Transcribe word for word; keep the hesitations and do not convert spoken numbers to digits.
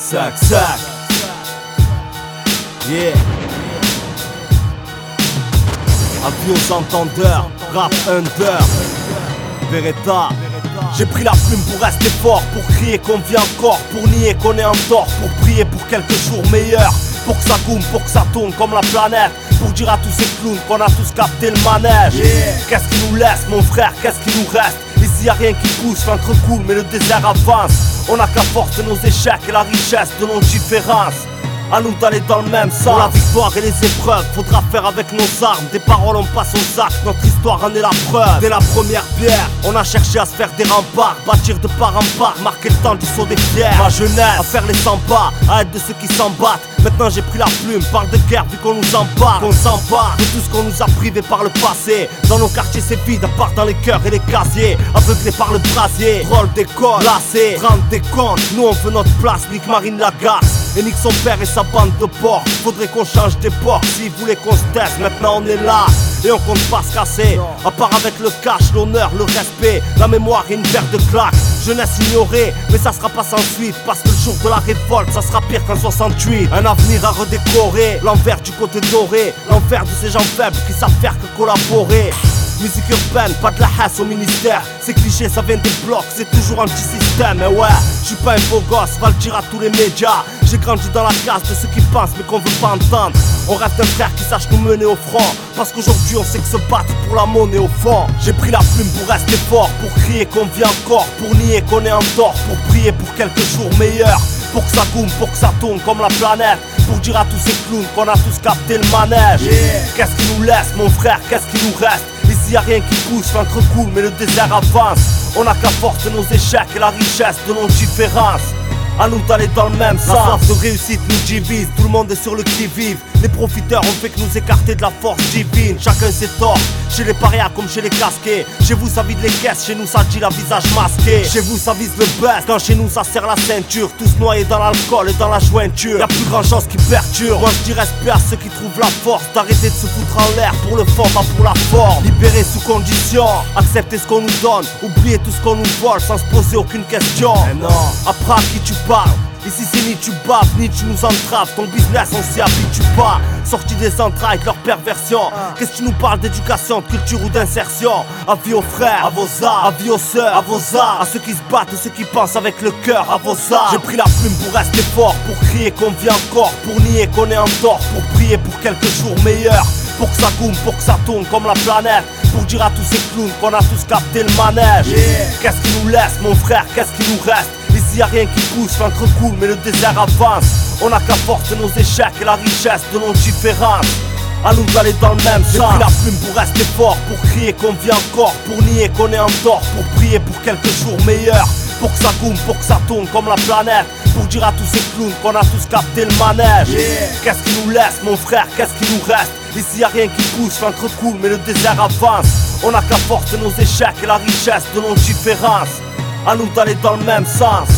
Sac, sac. Yeah. Avis aux entendeurs, rap under. Beretta. J'ai pris la plume pour rester fort, pour crier qu'on vit encore, pour nier qu'on est en tort, pour prier pour quelques jours meilleurs, pour que ça goûme, pour que ça tourne comme la planète, pour dire à tous ces clowns qu'on a tous capté le manège. Yeah. Qu'est-ce qui nous laisse, mon frère, qu'est-ce qui nous reste? Ici y'a rien qui pousse, l'encre coule mais le désert avance. On a qu'à force de nos échecs et la richesse de nos différences, à nous d'aller dans le même sens. Pour la victoire et les épreuves, faudra faire avec nos armes. Des paroles on passe aux actes, notre histoire en est la preuve. Dès la première pierre, on a cherché à se faire des remparts, bâtir de part en part, marquer le temps du saut des pierres. Ma jeunesse, à faire les cent pas, à être de ceux qui s'en battent. Maintenant j'ai pris la plume, parle de guerre vu qu'on nous empare. Qu'on s'empare de tout ce qu'on nous a privé par le passé. Dans nos quartiers c'est vide, à part dans les cœurs et les casiers. Aveuglés par le brasier, drôle d'école, lassé, rendre des comptes. Nous on veut notre place, nique Marine Lagarce et nique son père et sa bande de porcs. Faudrait qu'on change d'époque, s'ils voulaient qu'on se taise. Maintenant on est là, et on compte pas se casser. À part avec le cash, l'honneur, le respect, la mémoire et une paire de claques. Jeunesse ignorée, mais ça sera pas sans suite. Parce que le jour de la révolte, ça sera pire qu'en soixante-huit. Un avenir à redécorer, l'envers du côté doré, l'envers de ces gens faibles qui savent faire que collaborer. Musique urbaine, pas de la hasse au ministère. C'est cliché, ça vient des blocs, c'est toujours anti-système. Et ouais, je suis pas un beau gosse, va le dire à tous les médias. J'ai grandi dans la case de ceux qui pensent mais qu'on veut pas entendre. On rêve d'un frère qui sache nous mener au front, parce qu'aujourd'hui on sait que se battre pour la monnaie au fond. J'ai pris la plume pour rester fort, pour crier qu'on vit encore, pour nier qu'on est en tort, pour prier pour quelques jours meilleurs, pour que ça goûme, pour que ça tourne comme la planète, pour dire à tous ces clowns qu'on a tous capté le manège. Yeah. Qu'est-ce qui nous laisse, mon frère, qu'est-ce qui nous reste? Ici y'a rien qui pousse, l'encre coule mais le désert avance. On a qu'à force de nos échecs et la richesse de nos différences, à nous d'aller dans le même sens. La soif de réussite nous divise, tout le monde est sur le qui-vive. Les profiteurs ont fait que nous écarter de la force divine. Chacun ses torts, chez les parias comme chez les casqués. Chez vous ça vide les caisses, chez nous ça dit la visage masqué. Chez vous ça vise le best, quand chez nous ça serre la ceinture. Tous noyés dans l'alcool et dans la jointure. Y'a plus grand chose qui perturbe. Moi je dis respect à ceux qui trouvent la force d'arrêter de se foutre en l'air pour le fond, pas pour la forme. Libérer sous condition, accepter ce qu'on nous donne, oublier tout ce qu'on nous vole sans se poser aucune question. Mais non, après à qui tu parles? Ici c'est ni tu baves, ni tu nous entraves. Ton business on s'y habitue pas. Sorti des entrailles de leur perversion. Qu'est-ce que tu nous parles d'éducation, de culture ou d'insertion? Avis aux frères, à vos arts, avis aux sœurs, à vos arts, à ceux qui se battent et ceux qui pensent avec le cœur, à vos arts. J'ai pris la plume pour rester fort, pour crier qu'on vit encore, pour nier qu'on est en tort, pour prier pour quelques jours meilleurs, pour que ça goûme, pour que ça tourne comme la planète, pour dire à tous ces clowns qu'on a tous capté le manège. Yeah. Qu'est-ce qui nous laisse, mon frère, qu'est-ce qui nous reste? Ici y'a rien qui pousse, l'encre coule mais le désert avance. On a qu'à force de nos échecs et la richesse de nos différences, à nous d'aller dans le même sens. J'ai pris la plume pour rester fort, pour crier qu'on vit encore, pour nier qu'on est en tort, pour prier pour quelques jours meilleurs, pour que ça goûme, pour que ça tourne comme la planète, pour dire à tous ces clowns qu'on a tous capté le manège. Yeah. Qu'est-ce qui nous laisse, mon frère, qu'est-ce qui nous reste? Ici y'a rien qui pousse, l'encre coule mais le désert avance. On a qu'à force de nos échecs et la richesse de nos différences, à nous d'aller dans le même sens.